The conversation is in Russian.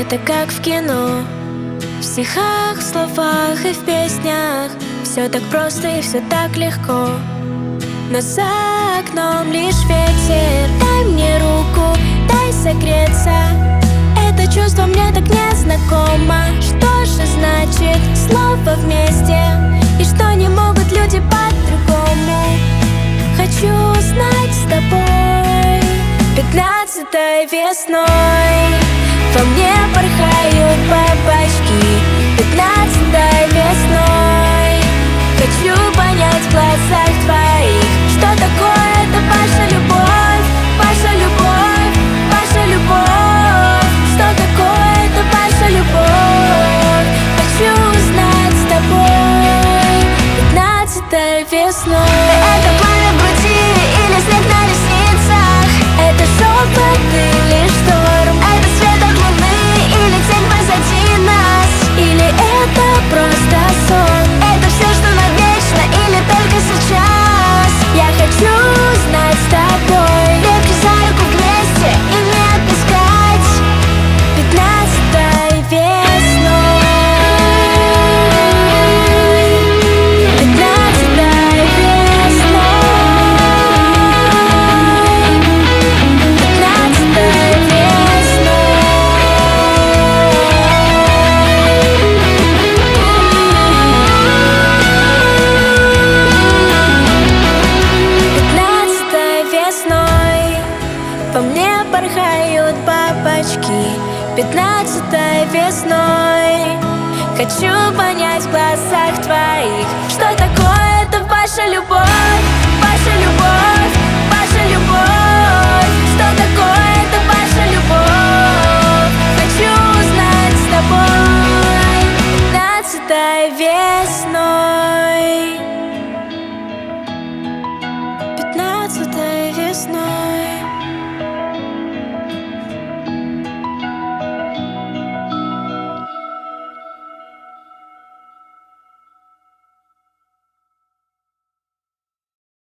Это как в кино, в стихах, в словах и в песнях. Все так просто и все так легко, но за окном лишь ветер. Дай мне руку, дай согреться. Это чувство мне так незнакомо. Что же значит слово вместе? И что не могут люди по-другому? Хочу узнать с тобой. 15-й весной во мне порхают бабочки. 15-й весной хочу понять в глазах твоих, что такое это ваша любовь, ваша любовь, ваша любовь. Что такое это ваша любовь? Хочу узнать с тобой. 15-й весной. Это пламя в груди или снег на ресницах? Это шепот или шторм? Это свет от луны или тень позади нас? Или это просто сон? Это все, что навечно или только сейчас? Я хочу знать с тобой. Крепче за руку вместе и не отпускать. 15-й весной. 15-й весной. 15-й весной. 15-й весной во мне порхают бабочки. 15-й весной хочу понять в глазах твоих, что такое это ваша любовь, ваша любовь, ваша любовь. Что такое это ваша любовь? Хочу узнать с тобой. 15-й весной.